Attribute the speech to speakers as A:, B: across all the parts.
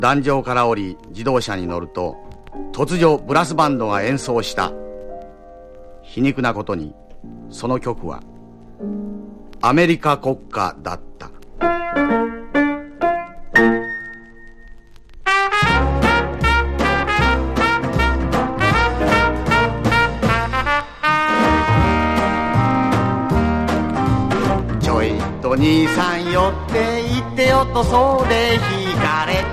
A: 壇上から降り自動車に乗ると、突如ブラスバンドが演奏した。皮肉なことにその曲はアメリカ国歌だった。ちょいと兄さん寄って行ってよとそれ引かれ、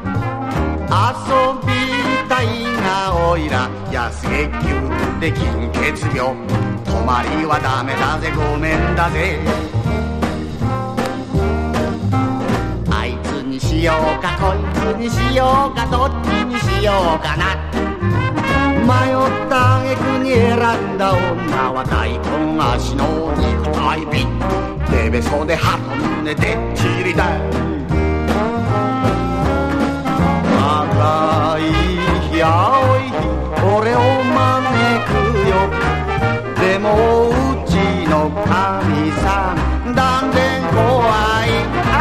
A: 遊びたいなおいら安月給で金欠病、泊まりはダメだぜごめんだぜ。あいつにしようかこいつにしようかどっちにしようかな、迷った挙句に選んだ女は大根足の肉体美、デベソで鳩胸でっちりだ。赤い日青い日俺を招くよ、でもうちの神さん断然怖い。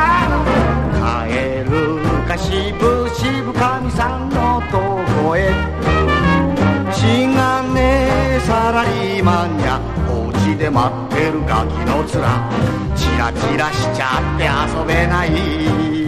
A: 帰るかしぶしぶ神さんのとこへ、しがねサラリーマンやお家で待ってるガキの面チラチラしちゃって遊べない。